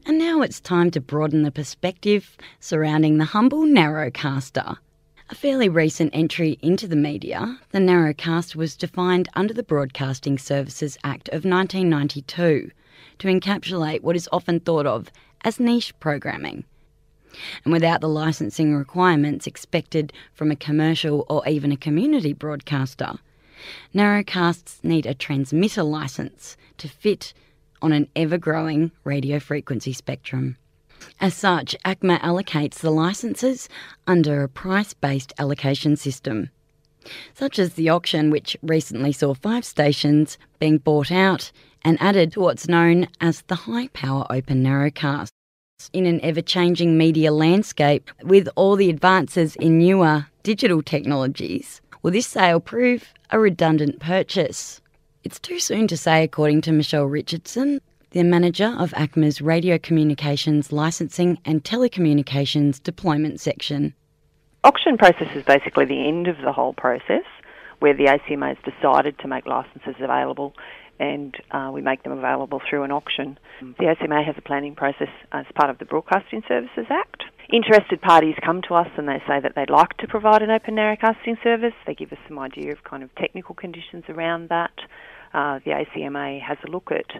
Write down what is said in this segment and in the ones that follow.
And now it's time to broaden the perspective surrounding the humble narrowcaster. A fairly recent entry into the media, the narrowcast was defined under the Broadcasting Services Act of 1992 to encapsulate what is often thought of as niche programming. And without the licensing requirements expected from a commercial or even a community broadcaster, narrowcasts need a transmitter licence to fit on an ever-growing radio frequency spectrum. As such, ACMA allocates the licences under a price-based allocation system, such as the auction which recently saw 5 stations being bought out and added to what's known as the high-power open narrowcast. In an ever-changing media landscape, with all the advances in newer digital technologies, will this sale prove a redundant purchase? It's too soon to say, according to Michelle Richardson, the manager of ACMA's Radio Communications Licensing and Telecommunications Deployment Section. Auction process is basically the end of the whole process, where the ACMA has decided to make licences available, and we make them available through an auction. The ACMA has a planning process as part of the Broadcasting Services Act. Interested parties come to us and they say that they'd like to provide an open narrowcasting service. They give us some idea of kind of technical conditions around that. The ACMA has a look at,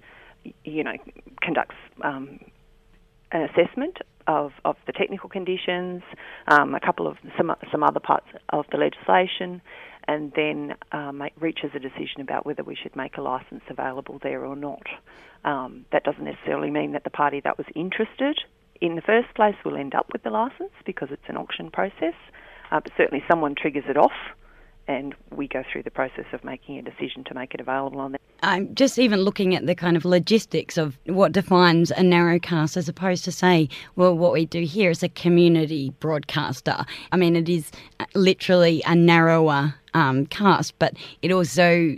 conducts an assessment of the technical conditions, a couple of some other parts of the legislation, and then reaches a decision about whether we should make a licence available there or not. That doesn't necessarily mean that the party that was interested in the first place will end up with the licence because it's an auction process, but certainly someone triggers it off and we go through the process of making a decision to make it available on there. I'm just even looking at the kind of logistics of what defines a narrowcast as opposed to, say, well, what we do here is a community broadcaster. I mean, it is literally a narrower cast, but it also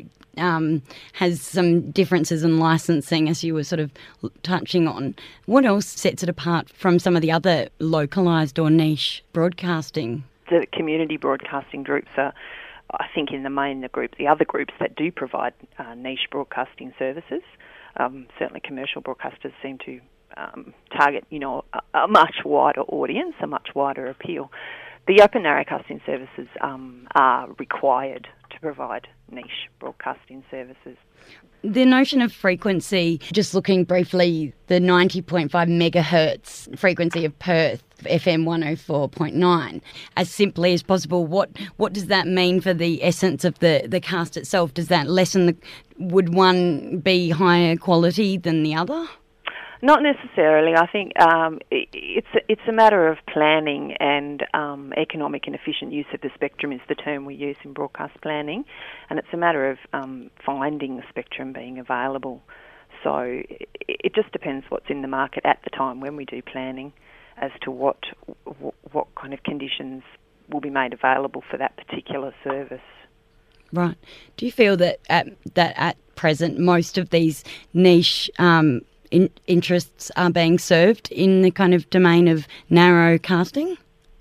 has some differences in licensing, as you were sort of touching on. What else sets it apart from some of the other localised or niche broadcasting? The community broadcasting groups are, I think, in the main the other groups that do provide niche broadcasting services. Certainly commercial broadcasters seem to target, a much wider audience, a much wider appeal. The open narrowcasting services are required to provide niche broadcasting services. The notion of frequency, just looking briefly, the 90.5 megahertz frequency of Perth, FM 104.9, as simply as possible, what does that mean for the essence of the cast itself? Does that lessen would one be higher quality than the other? Not necessarily. I think it's a matter of planning and economic and efficient use of the spectrum is the term we use in broadcast planning, and it's a matter of finding the spectrum being available. So it just depends what's in the market at the time when we do planning as to what kind of conditions will be made available for that particular service. Right. Do you feel that at present most of these niche interests are being served in the kind of domain of narrowcasting?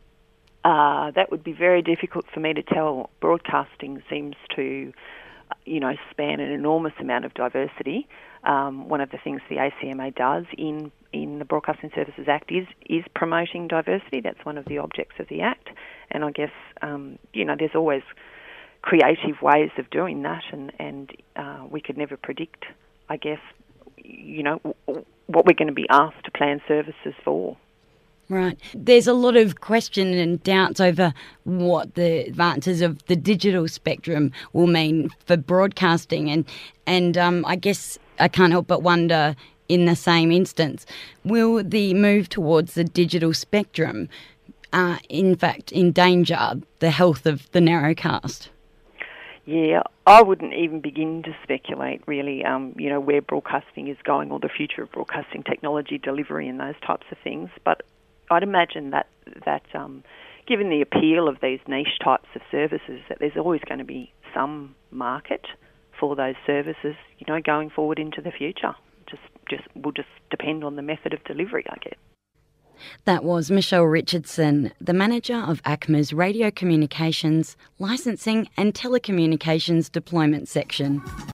That would be very difficult for me to tell. Broadcasting seems to, span an enormous amount of diversity. One of the things the ACMA does in the Broadcasting Services Act is promoting diversity. That's one of the objects of the Act. And I guess, there's always creative ways of doing that, and we could never predict, I guess, what we're going to be asked to plan services for. Right. There's a lot of question and doubts over what the advances of the digital spectrum will mean for broadcasting, and I guess I can't help but wonder, in the same instance, will the move towards the digital spectrum in fact endanger the health of the narrowcast? Yeah, I wouldn't even begin to speculate, really, where broadcasting is going or the future of broadcasting technology delivery and those types of things. But I'd imagine that given the appeal of these niche types of services, that there's always going to be some market for those services, going forward into the future. Just will just depend on the method of delivery, I guess. That was Michelle Richardson, the manager of ACMA's Radio Communications, Licensing and Telecommunications Deployment Section.